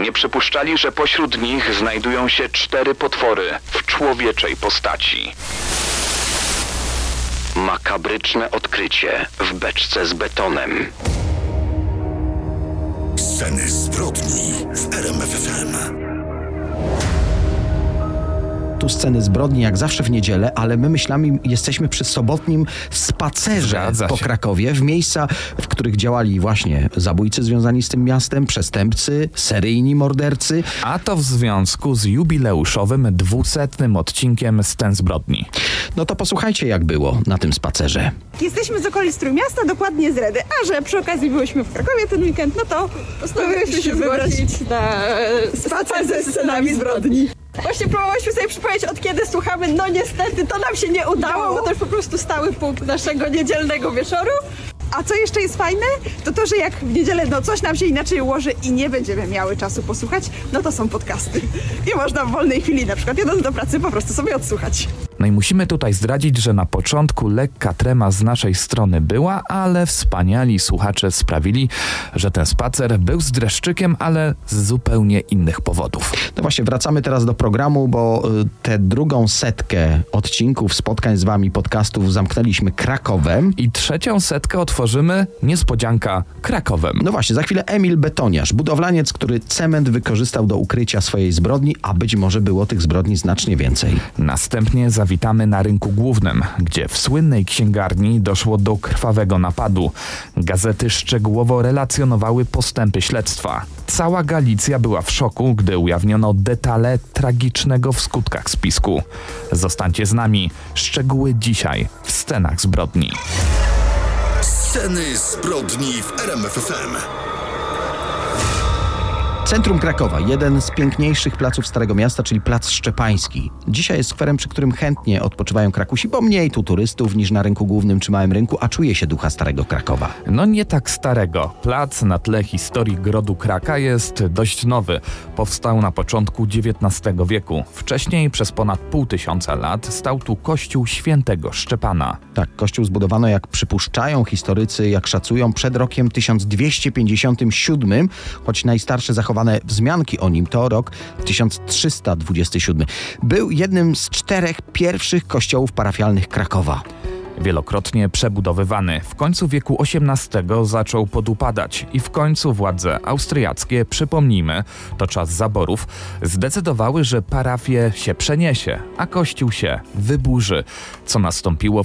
Nie przypuszczali, że pośród nich znajdują się 4 potwory w człowieczej postaci. Makabryczne odkrycie w beczce z betonem. Sceny zbrodni w RMF FM. Tu sceny zbrodni jak zawsze w niedzielę, ale my myślami jesteśmy przy sobotnim spacerze po Krakowie, w miejsca, w których działali właśnie zabójcy związani z tym miastem, przestępcy, seryjni mordercy. A to w związku z jubileuszowym 200. odcinkiem Scen zbrodni. No to posłuchajcie, jak było na tym spacerze. Jesteśmy z okolic Trójmiasta, dokładnie z Redy, a że przy okazji byłyśmy w Krakowie ten weekend, no to postanowiliśmy się zgłosić na spacer ze scenami zbrodni. Właśnie próbowałyśmy sobie przypomnieć, od kiedy słuchamy, no niestety to nam się nie udało, bo to już po prostu stały punkt naszego niedzielnego wieczoru. A co jeszcze jest fajne, to że jak w niedzielę coś nam się inaczej ułoży i nie będziemy miały czasu posłuchać, no to są podcasty. I można w wolnej chwili, na przykład jadąc do pracy, po prostu sobie odsłuchać. No i musimy tutaj zdradzić, że na początku lekka trema z naszej strony była, ale wspaniali słuchacze sprawili, że ten spacer był z dreszczykiem, ale z zupełnie innych powodów. No właśnie, wracamy teraz do programu, bo tę drugą setkę odcinków, spotkań z wami, podcastów zamknęliśmy Krakowem. I trzecią setkę otworzymy, niespodzianka, Krakowem. No właśnie, za chwilę Emil Betoniarz, budowlaniec, który cement wykorzystał do ukrycia swojej zbrodni, a być może było tych zbrodni znacznie więcej. Następnie zawitamy na rynku głównym, gdzie w słynnej księgarni doszło do krwawego napadu. Gazety szczegółowo relacjonowały postępy śledztwa. Cała Galicja była w szoku, gdy ujawniono detale tragicznego w skutkach spisku. Zostańcie z nami. Szczegóły dzisiaj w Scenach zbrodni. Sceny zbrodni w RMF FM. Centrum Krakowa, jeden z piękniejszych placów Starego Miasta, czyli Plac Szczepański. Dzisiaj jest skwerem, przy którym chętnie odpoczywają Krakusi, bo mniej tu turystów niż na rynku głównym czy Małym Rynku, a czuje się ducha Starego Krakowa. No nie tak starego. Plac na tle historii Grodu Kraka jest dość nowy. Powstał na początku XIX wieku. Wcześniej przez ponad 500 lat stał tu kościół świętego Szczepana. Tak, kościół zbudowano, jak przypuszczają historycy, jak szacują, przed rokiem 1257, choć najstarsze zachowane wzmianki o nim to rok 1327. Był jednym z 4 pierwszych kościołów parafialnych Krakowa. Wielokrotnie przebudowywany, w końcu wieku XVIII zaczął podupadać i w końcu władze austriackie, przypomnijmy, to czas zaborów, zdecydowały, że parafię się przeniesie, a kościół się wyburzy, co nastąpiło w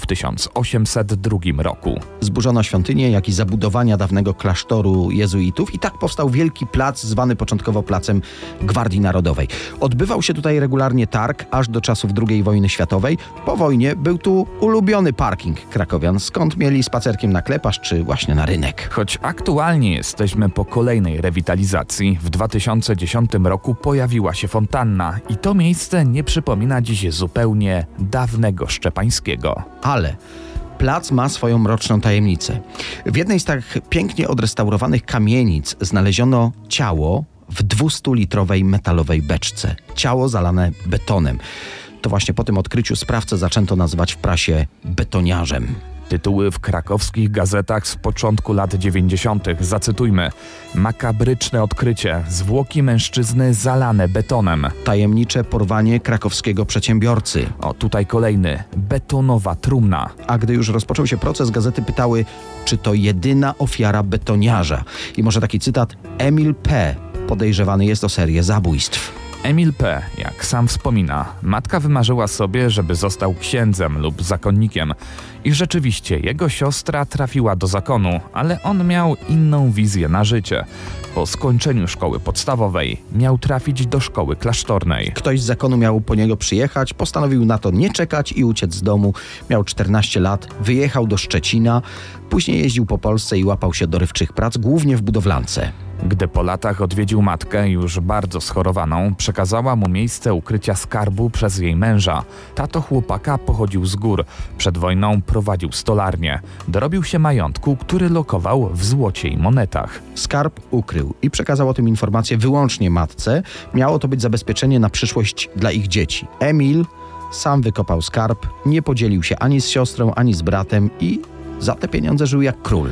1802 roku. Zburzono świątynię, jak i zabudowania dawnego klasztoru jezuitów i tak powstał wielki plac, zwany początkowo Placem Gwardii Narodowej. Odbywał się tutaj regularnie targ, aż do czasów II wojny światowej. Po wojnie był tu ulubiony parking krakowian, skąd mieli spacerkiem na Kleparz czy właśnie na rynek. Choć aktualnie jesteśmy po kolejnej rewitalizacji, w 2010 roku pojawiła się fontanna i to miejsce nie przypomina dziś zupełnie dawnego Szczepańskiego. Ale plac ma swoją mroczną tajemnicę. W jednej z tak pięknie odrestaurowanych kamienic znaleziono ciało w 200-litrowej metalowej beczce. Ciało zalane betonem. To właśnie po tym odkryciu sprawcę zaczęto nazywać w prasie betoniarzem. Tytuły w krakowskich gazetach z początku lat 90. Zacytujmy. Makabryczne odkrycie. Zwłoki mężczyzny zalane betonem. Tajemnicze porwanie krakowskiego przedsiębiorcy. O, tutaj kolejny. Betonowa trumna. A gdy już rozpoczął się proces, gazety pytały, czy to jedyna ofiara betoniarza. I może taki cytat: Emil P. podejrzewany jest o serię zabójstw. Emil P., jak sam wspomina, matka wymarzyła sobie, żeby został księdzem lub zakonnikiem. I rzeczywiście jego siostra trafiła do zakonu, ale on miał inną wizję na życie. Po skończeniu szkoły podstawowej miał trafić do szkoły klasztornej. Ktoś z zakonu miał po niego przyjechać, postanowił na to nie czekać i uciec z domu. Miał 14 lat, wyjechał do Szczecina, później jeździł po Polsce i łapał się dorywczych prac, głównie w budowlance. Gdy po latach odwiedził matkę, już bardzo schorowaną, przekazała mu miejsce ukrycia skarbu przez jej męża. Tato chłopaka pochodził z gór. Przed wojną prowadził stolarnię. Dorobił się majątku, który lokował w złocie i monetach. Skarb ukrył i przekazał o tym informację wyłącznie matce. Miało to być zabezpieczenie na przyszłość dla ich dzieci. Emil sam wykopał skarb, nie podzielił się ani z siostrą, ani z bratem i za te pieniądze żył jak król.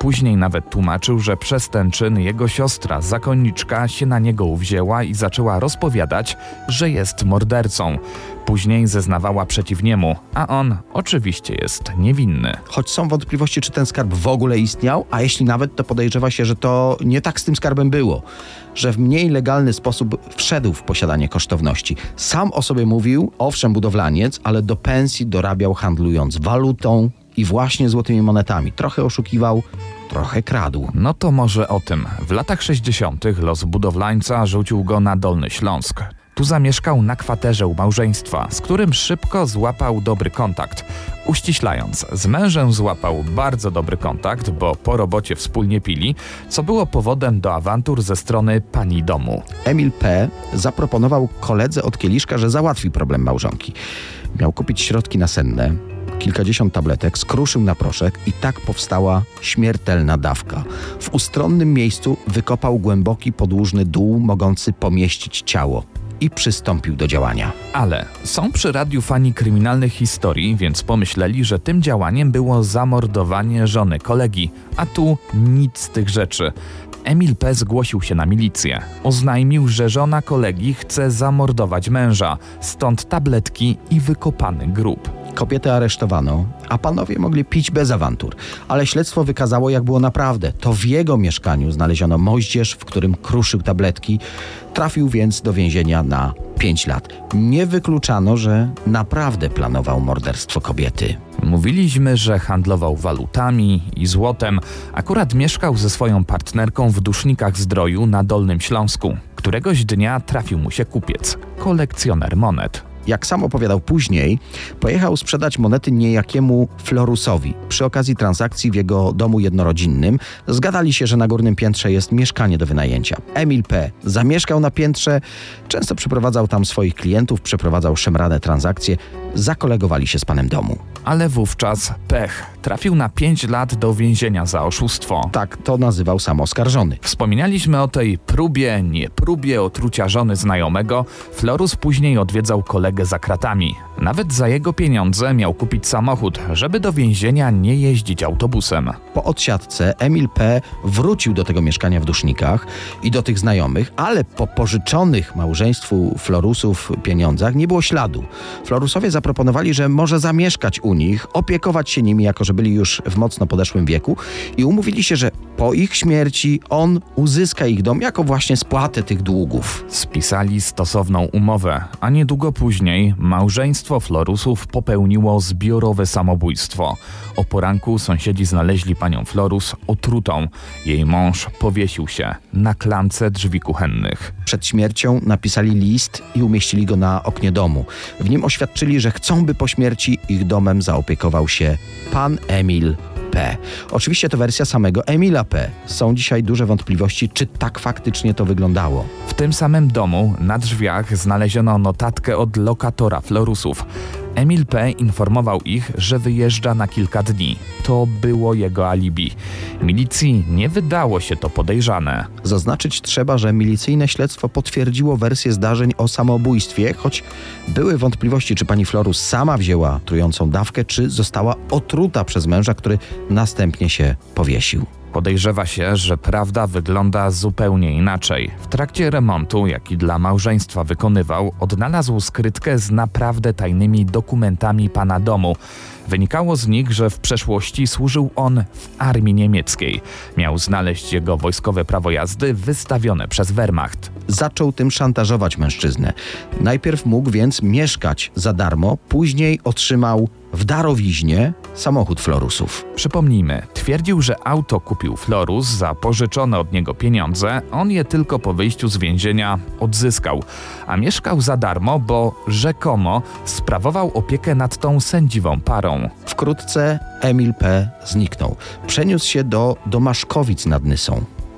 Później nawet tłumaczył, że przez ten czyn jego siostra, zakonniczka, się na niego uwzięła i zaczęła rozpowiadać, że jest mordercą. Później zeznawała przeciw niemu, a on oczywiście jest niewinny. Choć są wątpliwości, czy ten skarb w ogóle istniał, a jeśli nawet, to podejrzewa się, że to nie tak z tym skarbem było. Że w mniej legalny sposób wszedł w posiadanie kosztowności. Sam o sobie mówił, owszem, budowlaniec, ale do pensji dorabiał handlując walutą i właśnie złotymi monetami. Trochę oszukiwał, trochę kradł. No to może o tym. W latach 60. los budowlańca rzucił go na Dolny Śląsk. Tu zamieszkał na kwaterze u małżeństwa, z którym szybko złapał dobry kontakt. Uściślając, z mężem złapał bardzo dobry kontakt, bo po robocie wspólnie pili, co było powodem do awantur ze strony pani domu. Emil P. zaproponował koledze od kieliszka, że załatwi problem małżonki. Miał kupić środki nasenne, kilkadziesiąt tabletek, skruszył na proszek i tak powstała śmiertelna dawka. W ustronnym miejscu wykopał głęboki podłużny dół, mogący pomieścić ciało. I przystąpił do działania. Ale są przy radiu fani kryminalnych historii, więc pomyśleli, że tym działaniem było zamordowanie żony kolegi, a tu nic z tych rzeczy. Emil P. zgłosił się na milicję. Oznajmił, że żona kolegi chce zamordować męża, stąd tabletki i wykopany grób. Kobietę aresztowano, a panowie mogli pić bez awantur. Ale śledztwo wykazało, jak było naprawdę. To w jego mieszkaniu znaleziono moździerz, w którym kruszył tabletki. Trafił więc do więzienia na 5 lat. Nie wykluczano, że naprawdę planował morderstwo kobiety. Mówiliśmy, że handlował walutami i złotem. Akurat mieszkał ze swoją partnerką w Dusznikach Zdroju na Dolnym Śląsku. Któregoś dnia trafił mu się kupiec, kolekcjoner monet. Jak sam opowiadał później, pojechał sprzedać monety niejakiemu Florusowi. Przy okazji transakcji w jego domu jednorodzinnym zgadali się, że na górnym piętrze jest mieszkanie do wynajęcia. Emil P. zamieszkał na piętrze, często przyprowadzał tam swoich klientów, przeprowadzał szemrane transakcje, zakolegowali się z panem domu. Ale wówczas pech. Trafił na 5 lat do więzienia za oszustwo. Tak to nazywał sam oskarżony. Wspominaliśmy o tej nie próbie otrucia żony znajomego. Florus później odwiedzał kolegę za kratami. Nawet za jego pieniądze miał kupić samochód, żeby do więzienia nie jeździć autobusem. Po odsiadce Emil P. wrócił do tego mieszkania w Dusznikach i do tych znajomych, ale po pożyczonych małżeństwu Florusów pieniądzach nie było śladu. Florusowie zaproponowali, że może zamieszkać u nich, opiekować się nimi, jako że byli już w mocno podeszłym wieku i umówili się, że po ich śmierci on uzyska ich dom jako właśnie spłatę tych długów. Spisali stosowną umowę, a niedługo później małżeństwo Florusów popełniło zbiorowe samobójstwo. O poranku sąsiedzi znaleźli panią Florus otrutą. Jej mąż powiesił się na klamce drzwi kuchennych. Przed śmiercią napisali list i umieścili go na oknie domu. W nim oświadczyli, że chcą, by po śmierci ich domem zaopiekował się pan Emil P. Oczywiście to wersja samego Emila P. Są dzisiaj duże wątpliwości, czy tak faktycznie to wyglądało. W tym samym domu na drzwiach znaleziono notatkę od lokatora Florusów. Emil P. informował ich, że wyjeżdża na kilka dni. To było jego alibi. Milicji nie wydało się to podejrzane. Zaznaczyć trzeba, że milicyjne śledztwo potwierdziło wersję zdarzeń o samobójstwie, choć były wątpliwości, czy pani Florus sama wzięła trującą dawkę, czy została otruta przez męża, który następnie się powiesił. Podejrzewa się, że prawda wygląda zupełnie inaczej. W trakcie remontu, jaki dla małżeństwa wykonywał, odnalazł skrytkę z naprawdę tajnymi dokumentami pana domu. Wynikało z nich, że w przeszłości służył on w armii niemieckiej. Miał znaleźć jego wojskowe prawo jazdy wystawione przez Wehrmacht. Zaczął tym szantażować mężczyznę. Najpierw mógł więc mieszkać za darmo, później otrzymał w darowiźnie samochód Florusów. Przypomnijmy, twierdził, że auto kupił Florus za pożyczone od niego pieniądze, on je tylko po wyjściu z więzienia odzyskał, a mieszkał za darmo, bo rzekomo sprawował opiekę nad tą sędziwą parą. Wkrótce Emil P. zniknął. Przeniósł się do Domaszkowic nad Nysą.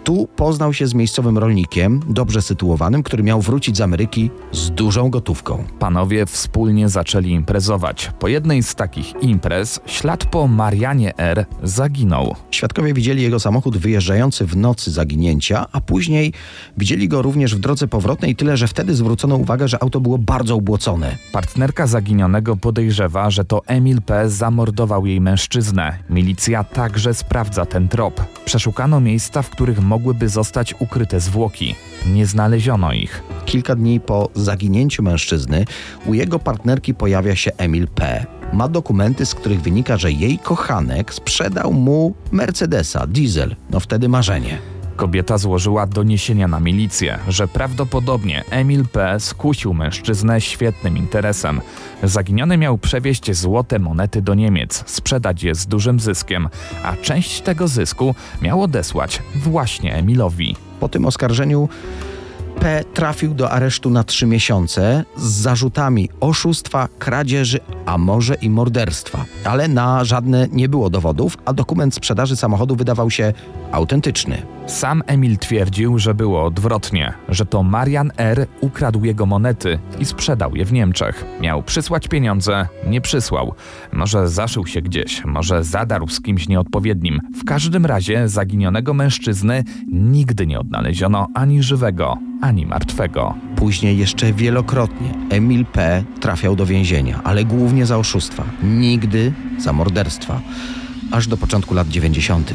Tu poznał się z miejscowym rolnikiem, dobrze sytuowanym, który miał wrócić z Ameryki z dużą gotówką. Panowie wspólnie zaczęli imprezować. Po jednej z takich imprez ślad po Marianie R. zaginął. Świadkowie widzieli jego samochód wyjeżdżający w nocy zaginięcia, a później widzieli go również w drodze powrotnej, tyle że wtedy zwrócono uwagę, że auto było bardzo ubłocone. Partnerka zaginionego podejrzewa, że to Emil P. zamordował jej mężczyznę. Milicja także sprawdza ten trop. Przeszukano miejsca, w których mogłyby zostać ukryte zwłoki. Nie znaleziono ich. Kilka dni po zaginięciu mężczyzny u jego partnerki pojawia się Emil P. Ma dokumenty, z których wynika, że jej kochanek sprzedał mu Mercedesa, diesel. No wtedy marzenie. Kobieta złożyła doniesienia na milicję, że prawdopodobnie Emil P. skusił mężczyznę świetnym interesem. Zaginiony miał przewieźć złote monety do Niemiec, sprzedać je z dużym zyskiem, a część tego zysku miał odesłać właśnie Emilowi. Po tym oskarżeniu P. trafił do aresztu na 3 miesiące z zarzutami oszustwa, kradzieży, a może i morderstwa. Ale na żadne nie było dowodów, a dokument sprzedaży samochodu wydawał się autentyczny. Sam Emil twierdził, że było odwrotnie, że to Marian R. ukradł jego monety i sprzedał je w Niemczech. Miał przysłać pieniądze, nie przysłał. Może zaszył się gdzieś, może zadarł z kimś nieodpowiednim. W każdym razie zaginionego mężczyzny nigdy nie odnaleziono ani żywego, ani martwego. Później jeszcze wielokrotnie Emil P. trafiał do więzienia, ale głównie za oszustwa, nigdy za morderstwa. Aż do początku lat 90.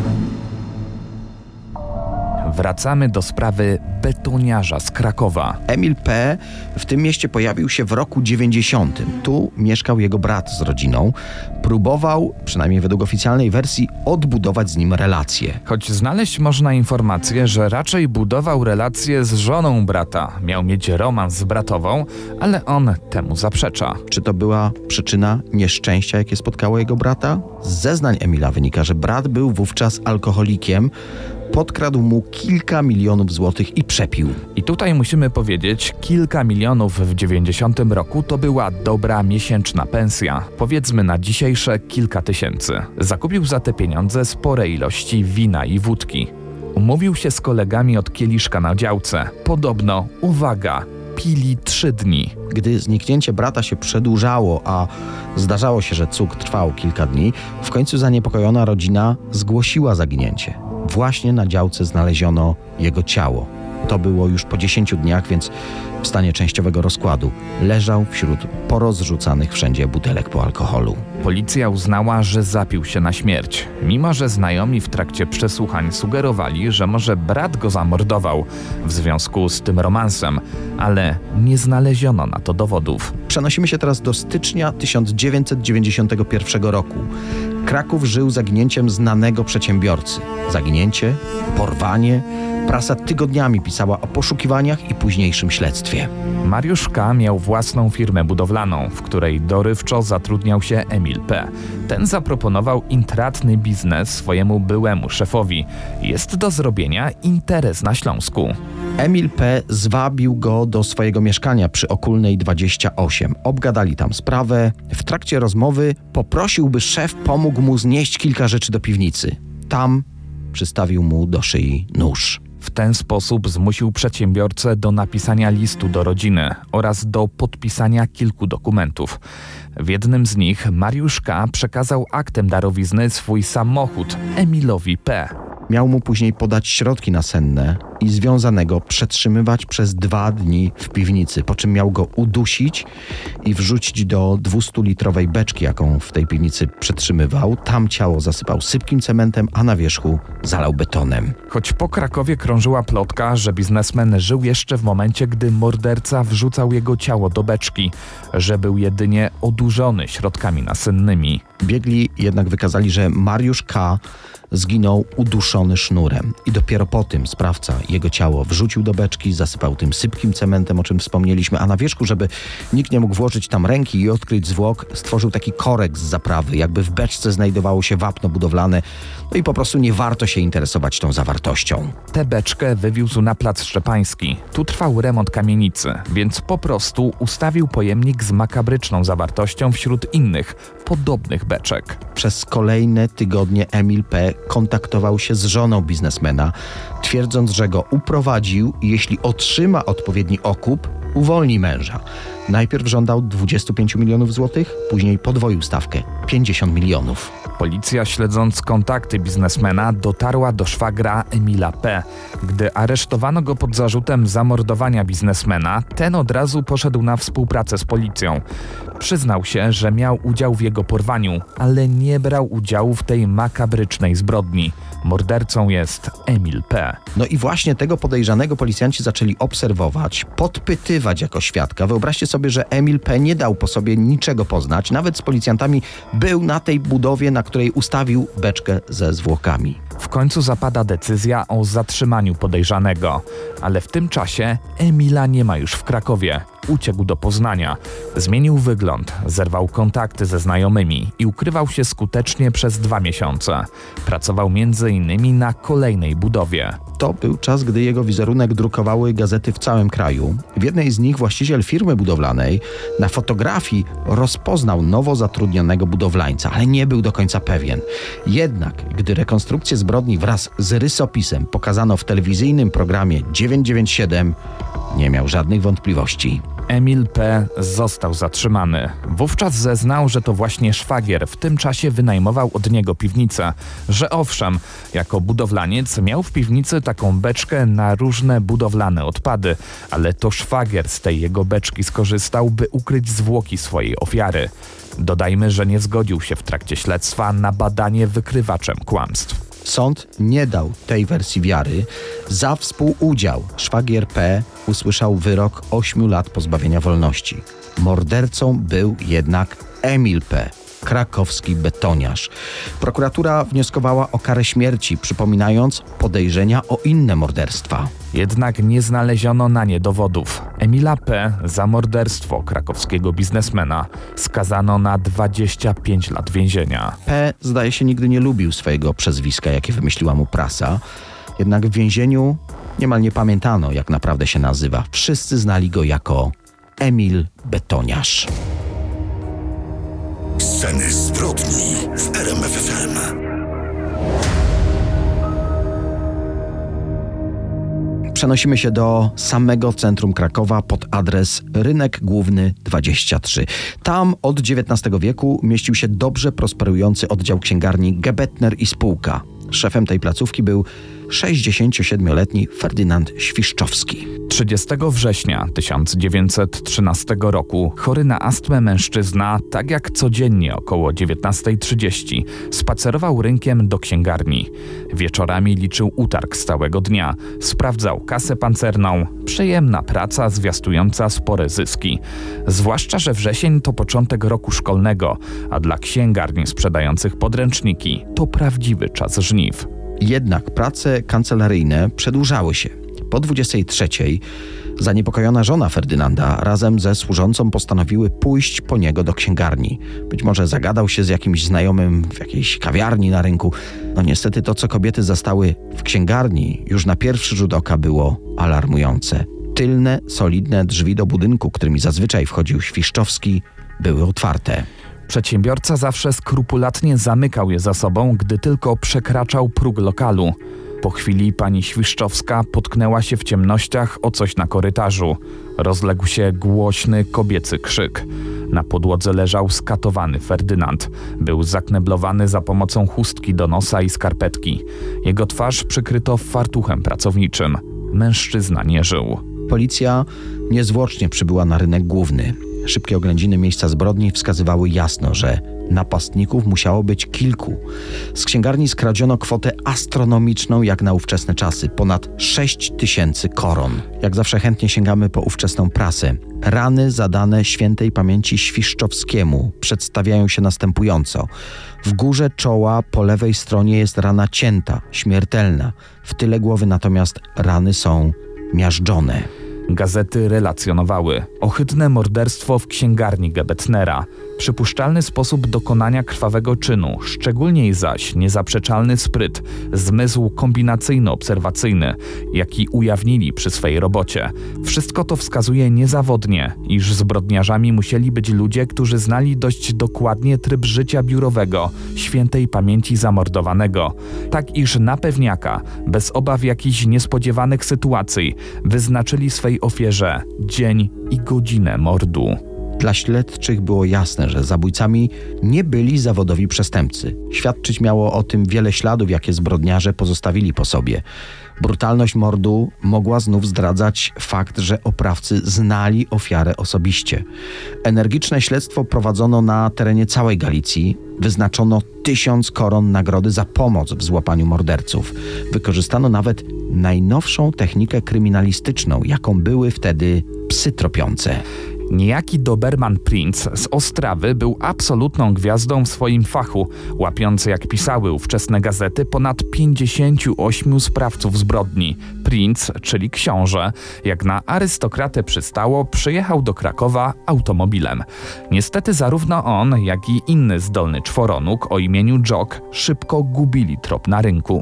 Wracamy do sprawy betoniarza z Krakowa. Emil P. w tym mieście pojawił się w roku 90. Tu mieszkał jego brat z rodziną. Próbował, przynajmniej według oficjalnej wersji, odbudować z nim relacje. Choć znaleźć można informację, że raczej budował relacje z żoną brata. Miał mieć romans z bratową, ale on temu zaprzecza. Czy to była przyczyna nieszczęścia, jakie spotkało jego brata? Z zeznań Emila wynika, że brat był wówczas alkoholikiem, podkradł mu kilka milionów złotych i przepił. I tutaj musimy powiedzieć, kilka milionów w 90 roku to była dobra miesięczna pensja. Powiedzmy na dzisiejsze kilka tysięcy. Zakupił za te pieniądze spore ilości wina i wódki. Umówił się z kolegami od kieliszka na działce. Podobno, uwaga, pili 3 dni. Gdy zniknięcie brata się przedłużało, a zdarzało się, że cud trwał kilka dni, w końcu zaniepokojona rodzina zgłosiła zaginięcie. Właśnie na działce znaleziono jego ciało. To było już po 10 dniach, więc w stanie częściowego rozkładu. Leżał wśród porozrzucanych wszędzie butelek po alkoholu. Policja uznała, że zapił się na śmierć. Mimo że znajomi w trakcie przesłuchań sugerowali, że może brat go zamordował w związku z tym romansem, ale nie znaleziono na to dowodów. Przenosimy się teraz do stycznia 1991 roku. Kraków żył zaginięciem znanego przedsiębiorcy. Zaginięcie, porwanie. Prasa tygodniami pisała o poszukiwaniach i późniejszym śledztwie. Mariusz K. miał własną firmę budowlaną, w której dorywczo zatrudniał się Emil P. Ten zaproponował intratny biznes swojemu byłemu szefowi. Jest do zrobienia interes na Śląsku. Emil P. zwabił go do swojego mieszkania przy Okulnej 28. Obgadali tam sprawę. W trakcie rozmowy poprosił, by szef pomógł mu znieść kilka rzeczy do piwnicy. Tam przystawił mu do szyi nóż. W ten sposób zmusił przedsiębiorcę do napisania listu do rodziny oraz do podpisania kilku dokumentów. W jednym z nich Mariusz K. przekazał aktem darowizny swój samochód Emilowi P. Miał mu później podać środki nasenne i związanego przetrzymywać przez 2 dni w piwnicy, po czym miał go udusić i wrzucić do 200-litrowej beczki, jaką w tej piwnicy przetrzymywał. Tam ciało zasypał sypkim cementem, a na wierzchu zalał betonem. Choć po Krakowie krążyła plotka, że biznesmen żył jeszcze w momencie, gdy morderca wrzucał jego ciało do beczki, że był jedynie odurzony środkami nasennymi. Biegli jednak wykazali, że Mariusz K. zginął uduszony sznurem i dopiero po tym sprawca jego ciało wrzucił do beczki, zasypał tym sypkim cementem, o czym wspomnieliśmy, a na wierzchu, żeby nikt nie mógł włożyć tam ręki i odkryć zwłok, stworzył taki korek z zaprawy, jakby w beczce znajdowało się wapno budowlane, no i po prostu nie warto się interesować tą zawartością. Tę beczkę wywiózł na Plac Szczepański. Tu trwał remont kamienicy, więc po prostu ustawił pojemnik z makabryczną zawartością wśród innych, podobnych beczek. Przez kolejne tygodnie Emil P. kontaktował się z żoną biznesmena, twierdząc, że go uprowadził i jeśli otrzyma odpowiedni okup, uwolni męża. Najpierw żądał 25 milionów złotych, później podwoił stawkę 50 milionów. Policja, śledząc kontakty biznesmena, dotarła do szwagra Emila P. Gdy aresztowano go pod zarzutem zamordowania biznesmena, ten od razu poszedł na współpracę z policją. Przyznał się, że miał udział w jego porwaniu, ale nie brał udziału w tej makabrycznej zbrodni. Mordercą jest Emil P. No i właśnie tego podejrzanego policjanci zaczęli obserwować, podpytywać jako świadka. Wyobraźcie sobie, że Emil P. nie dał po sobie niczego poznać. Nawet z policjantami był na tej budowie, na której ustawił beczkę ze zwłokami. W końcu zapada decyzja o zatrzymaniu podejrzanego, ale w tym czasie Emila nie ma już w Krakowie. Uciekł do Poznania, zmienił wygląd, zerwał kontakty ze znajomymi i ukrywał się skutecznie przez 2 miesiące. Pracował m.in. na kolejnej budowie. To był czas, gdy jego wizerunek drukowały gazety w całym kraju. W jednej z nich właściciel firmy budowlanej na fotografii rozpoznał nowo zatrudnionego budowlańca, ale nie był do końca pewien. Jednak, gdy rekonstrukcję zbrodni wraz z rysopisem pokazano w telewizyjnym programie 997, nie miał żadnych wątpliwości. Emil P. został zatrzymany. Wówczas zeznał, że to właśnie szwagier w tym czasie wynajmował od niego piwnicę. Że owszem, jako budowlaniec miał w piwnicy taką beczkę na różne budowlane odpady, ale to szwagier z tej jego beczki skorzystał, by ukryć zwłoki swojej ofiary. Dodajmy, że nie zgodził się w trakcie śledztwa na badanie wykrywaczem kłamstw. Sąd nie dał tej wersji wiary. Za współudział szwagier P. usłyszał wyrok 8 lat pozbawienia wolności. Mordercą był jednak Emil P., krakowski betoniarz. Prokuratura wnioskowała o karę śmierci, przypominając podejrzenia o inne morderstwa. Jednak nie znaleziono na nie dowodów. Emila P. za morderstwo krakowskiego biznesmena skazano na 25 lat więzienia. P. zdaje się nigdy nie lubił swojego przezwiska, jakie wymyśliła mu prasa. Jednak w więzieniu niemal nie pamiętano, jak naprawdę się nazywa. Wszyscy znali go jako Emil Betoniarz. Sceny zbrodni w RMF FM. Przenosimy się do samego centrum Krakowa pod adres Rynek Główny 23. Tam od XIX wieku mieścił się dobrze prosperujący oddział księgarni Gebetner i spółka. Szefem tej placówki był 67-letni Ferdynand Świszczowski. 30 września 1913 roku chory na astmę mężczyzna, tak jak codziennie około 19:30, spacerował rynkiem do księgarni. Wieczorami liczył utarg z całego dnia, sprawdzał kasę pancerną. Przyjemna praca zwiastująca spore zyski. Zwłaszcza, że wrzesień to początek roku szkolnego, a dla księgarni sprzedających podręczniki to prawdziwy czas żniw. Jednak prace kancelaryjne przedłużały się. Po 23:00 zaniepokojona żona Ferdynanda razem ze służącą postanowiły pójść po niego do księgarni. Być może zagadał się z jakimś znajomym w jakiejś kawiarni na rynku. No niestety to, co kobiety zastały w księgarni, już na pierwszy rzut oka było alarmujące. Tylne, solidne drzwi do budynku, którymi zazwyczaj wchodził Świszczowski, były otwarte. Przedsiębiorca zawsze skrupulatnie zamykał je za sobą, gdy tylko przekraczał próg lokalu. Po chwili pani Świszczowska potknęła się w ciemnościach o coś na korytarzu. Rozległ się głośny kobiecy krzyk. Na podłodze leżał skatowany Ferdynand. Był zakneblowany za pomocą chustki do nosa i skarpetki. Jego twarz przykryto fartuchem pracowniczym. Mężczyzna nie żył. Policja niezwłocznie przybyła na rynek główny. Szybkie oględziny miejsca zbrodni wskazywały jasno, że napastników musiało być kilku. Z księgarni skradziono kwotę astronomiczną jak na ówczesne czasy, ponad 6 000 koron. Jak zawsze chętnie sięgamy po ówczesną prasę. Rany zadane świętej pamięci Świszczowskiemu przedstawiają się następująco. W górze czoła po lewej stronie jest rana cięta, śmiertelna. W tyle głowy natomiast rany są miażdżone. Gazety relacjonowały ohydne morderstwo w księgarni Gebetnera. Przypuszczalny sposób dokonania krwawego czynu, szczególnie zaś niezaprzeczalny spryt, zmysł kombinacyjno-obserwacyjny, jaki ujawnili przy swej robocie. Wszystko to wskazuje niezawodnie, iż zbrodniarzami musieli być ludzie, którzy znali dość dokładnie tryb życia biurowego świętej pamięci zamordowanego, tak iż na pewniaka, bez obaw jakichś niespodziewanych sytuacji, wyznaczyli swej ofierze dzień i godzinę mordu. Dla śledczych było jasne, że zabójcami nie byli zawodowi przestępcy. Świadczyć miało o tym wiele śladów, jakie zbrodniarze pozostawili po sobie. Brutalność mordu mogła znów zdradzać fakt, że oprawcy znali ofiarę osobiście. Energiczne śledztwo prowadzono na terenie całej Galicji. Wyznaczono 1000 koron nagrody za pomoc w złapaniu morderców. Wykorzystano nawet najnowszą technikę kryminalistyczną, jaką były wtedy psy tropiące. Niejaki Doberman Prinz z Ostrawy był absolutną gwiazdą w swoim fachu, łapiący, jak pisały ówczesne gazety, ponad 58 sprawców zbrodni. Prinz, czyli książę, jak na arystokratę przystało, przyjechał do Krakowa automobilem. Niestety zarówno on, jak i inny zdolny czworonóg o imieniu Jock szybko gubili trop na rynku.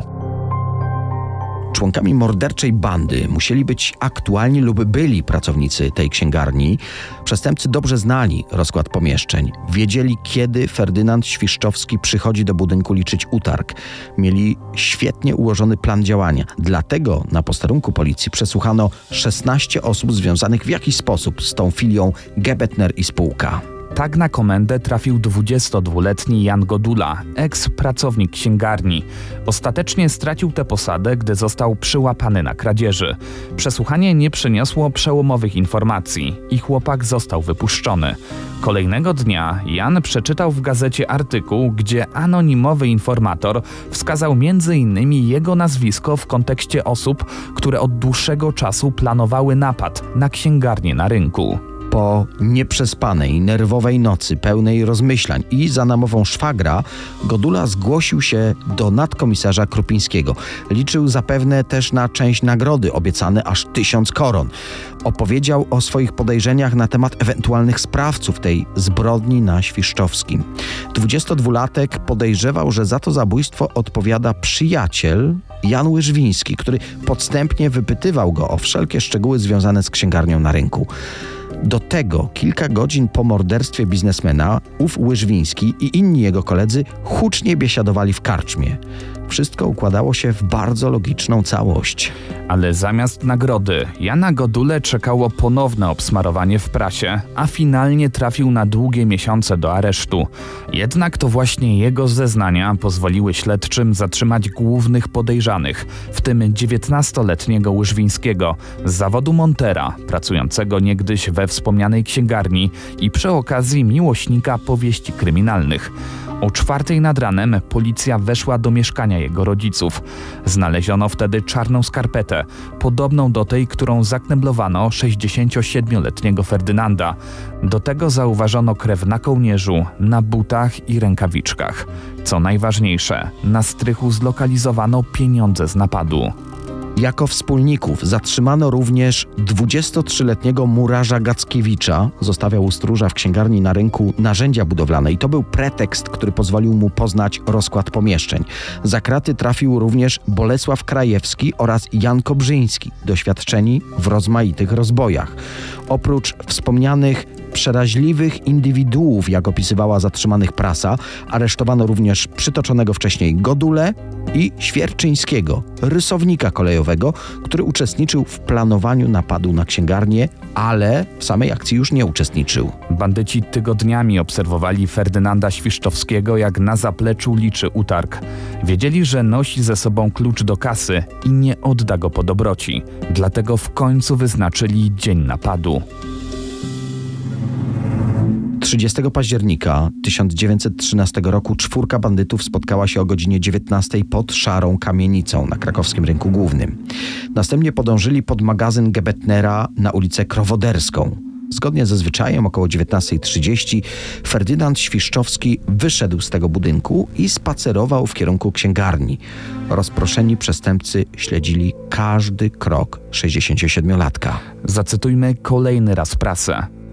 Członkami morderczej bandy musieli być aktualni lub byli pracownicy tej księgarni. Przestępcy dobrze znali rozkład pomieszczeń. Wiedzieli, kiedy Ferdynand Świszczowski przychodzi do budynku liczyć utarg. Mieli świetnie ułożony plan działania. Dlatego na posterunku policji przesłuchano 16 osób związanych w jakiś sposób z tą filią Gebetner i spółka. Tak na komendę trafił 22-letni Jan Godula, eks-pracownik księgarni. Ostatecznie stracił tę posadę, gdy został przyłapany na kradzieży. Przesłuchanie nie przyniosło przełomowych informacji i chłopak został wypuszczony. Kolejnego dnia Jan przeczytał w gazecie artykuł, gdzie anonimowy informator wskazał m.in. jego nazwisko w kontekście osób, które od dłuższego czasu planowały napad na księgarnię na rynku. Po nieprzespanej, nerwowej nocy pełnej rozmyślań i za namową szwagra, Godula zgłosił się do nadkomisarza Krupińskiego. Liczył zapewne też na część nagrody, obiecane aż 1000 koron. Opowiedział o swoich podejrzeniach na temat ewentualnych sprawców tej zbrodni na Świszczowskim. 22-latek podejrzewał, że za to zabójstwo odpowiada przyjaciel Jan Łyżwiński, który podstępnie wypytywał go o wszelkie szczegóły związane z księgarnią na rynku. Do tego kilka godzin po morderstwie biznesmena ów Łyżwiński i inni jego koledzy hucznie biesiadowali w karczmie. Wszystko układało się w bardzo logiczną całość. Ale zamiast nagrody Jana Godulę czekało ponowne obsmarowanie w prasie, a finalnie trafił na długie miesiące do aresztu. Jednak to właśnie jego zeznania pozwoliły śledczym zatrzymać głównych podejrzanych, w tym 19-letniego Łyżwińskiego z zawodu montera, pracującego niegdyś we wspomnianej księgarni i przy okazji miłośnika powieści kryminalnych. O 4:00 nad ranem policja weszła do mieszkania jego rodziców. Znaleziono wtedy czarną skarpetę, podobną do tej, którą zakneblowano 67-letniego Ferdynanda. Do tego zauważono krew na kołnierzu, na butach i rękawiczkach. Co najważniejsze, na strychu zlokalizowano pieniądze z napadu. Jako wspólników zatrzymano również 23-letniego murarza Gackiewicza. Zostawiał u stróża w księgarni na rynku narzędzia budowlane i to był pretekst, który pozwolił mu poznać rozkład pomieszczeń. Za kraty trafił również Bolesław Krajewski oraz Jan Kobrzyński, doświadczeni w rozmaitych rozbojach. Oprócz wspomnianych przeraźliwych indywiduów, jak opisywała zatrzymanych prasa, aresztowano również przytoczonego wcześniej Godulę i Świerczyńskiego, rysownika kolejowego, który uczestniczył w planowaniu napadu na księgarnię, ale w samej akcji już nie uczestniczył. Bandyci tygodniami obserwowali Ferdynanda Świszczowskiego, jak na zapleczu liczy utarg. Wiedzieli, że nosi ze sobą klucz do kasy i nie odda go po dobroci. Dlatego w końcu wyznaczyli dzień napadu. 30 października 1913 roku 4 bandytów spotkała się o godzinie 19 pod Szarą Kamienicą na krakowskim rynku głównym. Następnie podążyli pod magazyn Gebetnera na ulicę Krowoderską. Zgodnie ze zwyczajem około 19:30 Ferdynand Świszczowski wyszedł z tego budynku i spacerował w kierunku księgarni. Rozproszeni przestępcy śledzili każdy krok 67-latka. Zacytujmy kolejny raz prasę.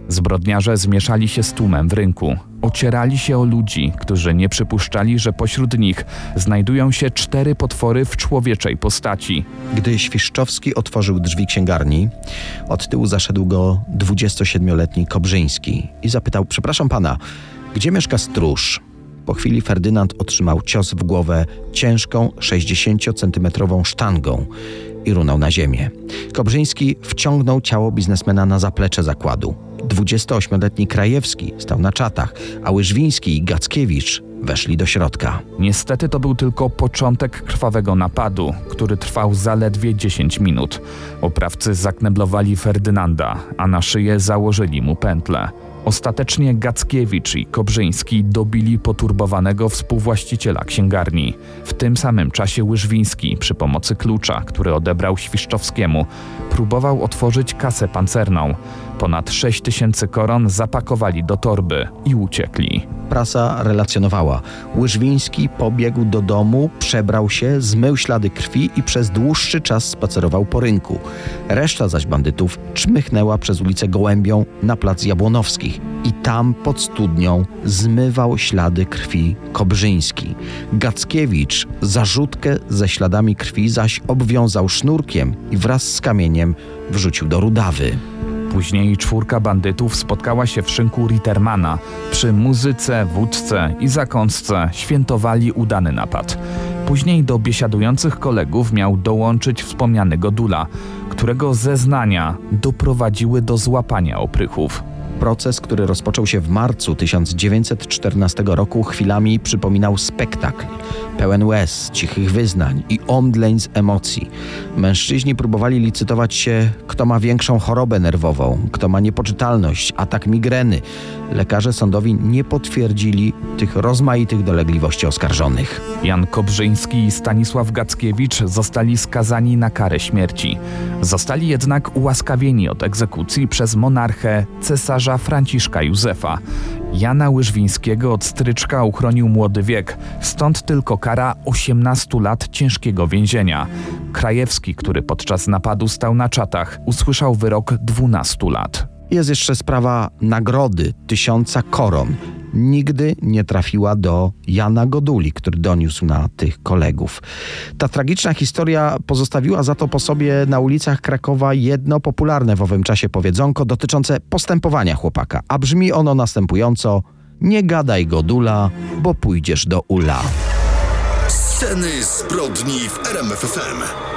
Zbrodniarze zmieszali się z tłumem w rynku. Ocierali się o ludzi, którzy nie przypuszczali, że pośród nich znajdują się 4 potwory w człowieczej postaci. Gdy Świszczowski otworzył drzwi księgarni, od tyłu zaszedł go 27-letni Kobrzyński i zapytał: przepraszam pana, gdzie mieszka stróż? Po chwili Ferdynand otrzymał cios w głowę ciężką 60-centymetrową sztangą i runął na ziemię. Kobrzyński wciągnął ciało biznesmena na zaplecze zakładu. 28-letni Krajewski stał na czatach, a Łyżwiński i Gackiewicz weszli do środka. Niestety to był tylko początek krwawego napadu, który trwał zaledwie 10 minut. Oprawcy zakneblowali Ferdynanda, a na szyję założyli mu pętlę. Ostatecznie Gackiewicz i Kobrzyński dobili poturbowanego współwłaściciela księgarni. W tym samym czasie Łyżwiński przy pomocy klucza, który odebrał Świszczowskiemu, próbował otworzyć kasę pancerną. Ponad 6000 koron zapakowali do torby i uciekli. Prasa relacjonowała: Łyżwiński pobiegł do domu, przebrał się, zmył ślady krwi i przez dłuższy czas spacerował po rynku. Reszta zaś bandytów czmychnęła przez ulicę Gołębią na plac Jabłonowskich i tam pod studnią zmywał ślady krwi Kobrzyński. Gackiewicz zarzutkę ze śladami krwi zaś obwiązał sznurkiem i wraz z kamieniem wrzucił do Rudawy. Później 4 bandytów spotkała się w szynku Rittermana. Przy muzyce, wódce i zakąsce świętowali udany napad. Później do biesiadujących kolegów miał dołączyć wspomniany Godula, którego zeznania doprowadziły do złapania oprychów. Proces, który rozpoczął się w marcu 1914 roku, chwilami przypominał spektakl. Pełen łez, cichych wyznań i omdleń z emocji. Mężczyźni próbowali licytować się, kto ma większą chorobę nerwową, kto ma niepoczytalność, atak migreny. Lekarze sądowi nie potwierdzili tych rozmaitych dolegliwości oskarżonych. Jan Kobrzyński i Stanisław Gackiewicz zostali skazani na karę śmierci. Zostali jednak ułaskawieni od egzekucji przez monarchę cesarza Franciszka Józefa. Jana Łyżwińskiego od stryczka uchronił młody wiek, stąd tylko kara 18 lat ciężkiego więzienia. Krajewski, który podczas napadu stał na czatach, usłyszał wyrok 12 lat. Jest jeszcze sprawa nagrody 1000 koron. Nigdy nie trafiła do Jana Goduli, który doniósł na tych kolegów. Ta tragiczna historia pozostawiła za to po sobie na ulicach Krakowa jedno popularne w owym czasie powiedzonko dotyczące postępowania chłopaka, a brzmi ono następująco: nie gadaj Godula, bo pójdziesz do ula. Sceny zbrodni w RMF FM.